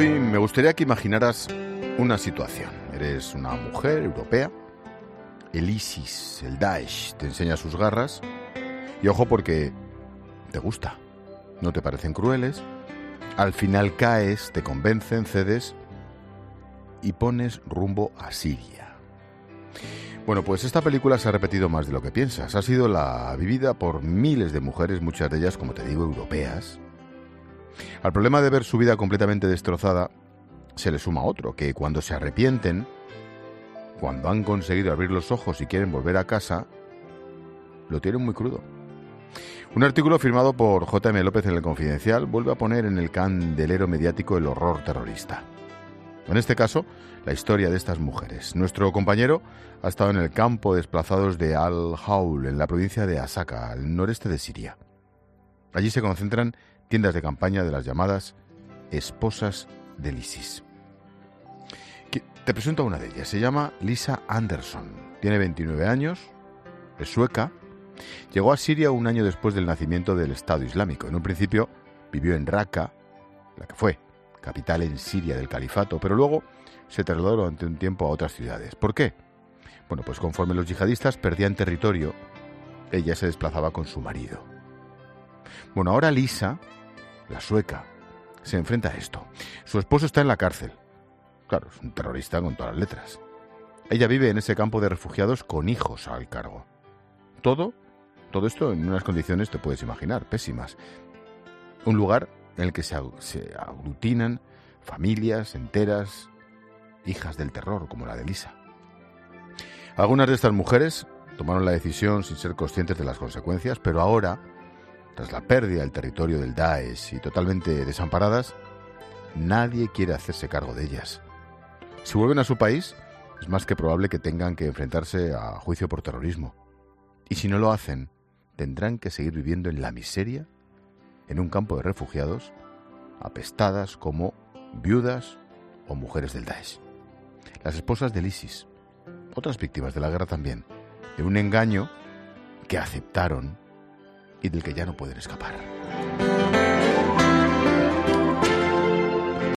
Hoy me gustaría que imaginaras una situación. Eres una mujer europea, el ISIS, el Daesh, te enseña sus garras y ojo porque te gusta, no te parecen crueles, al final caes, te convencen, cedes y pones rumbo a Siria. Bueno, pues esta película se ha repetido más de lo que piensas. Ha sido la vivida por miles de mujeres, muchas de ellas, como te digo, europeas. Al problema de ver su vida completamente destrozada, se le suma otro, que cuando se arrepienten, cuando han conseguido abrir los ojos y quieren volver a casa, lo tienen muy crudo. Un artículo firmado por J.M. López en El Confidencial vuelve a poner en el candelero mediático el horror terrorista. En este caso, la historia de estas mujeres. Nuestro compañero ha estado en el campo de desplazados de Al-Hawl, en la provincia de Asaka, al noreste de Siria. Allí se concentran tiendas de campaña de las llamadas esposas del ISIS. Te presento a una de ellas. Se llama Lisa Andersson. Tiene 29 años, es sueca. Llegó a Siria un año después del nacimiento del Estado Islámico. En un principio vivió en Raqqa, la que fue capital en Siria del califato, pero luego se trasladó durante un tiempo a otras ciudades. ¿Por qué? Bueno, pues conforme los yihadistas perdían territorio, ella se desplazaba con su marido. Bueno, ahora Lisa, la sueca, se enfrenta a esto. Su esposo está en la cárcel. Claro, es un terrorista con todas las letras. Ella vive en ese campo de refugiados con hijos al cargo. Todo esto en unas condiciones, te puedes imaginar, pésimas. Un lugar en el que se aglutinan familias enteras, hijas del terror, como la de Lisa. Algunas de estas mujeres tomaron la decisión sin ser conscientes de las consecuencias, pero ahora, tras la pérdida del territorio del Daesh y totalmente desamparadas, nadie quiere hacerse cargo de ellas. Si vuelven a su país, es más que probable que tengan que enfrentarse a juicio por terrorismo. Y si no lo hacen, tendrán que seguir viviendo en la miseria, en un campo de refugiados, apestadas como viudas o mujeres del Daesh. Las esposas del ISIS, otras víctimas de la guerra también, de un engaño que aceptaron y del que ya no pueden escapar.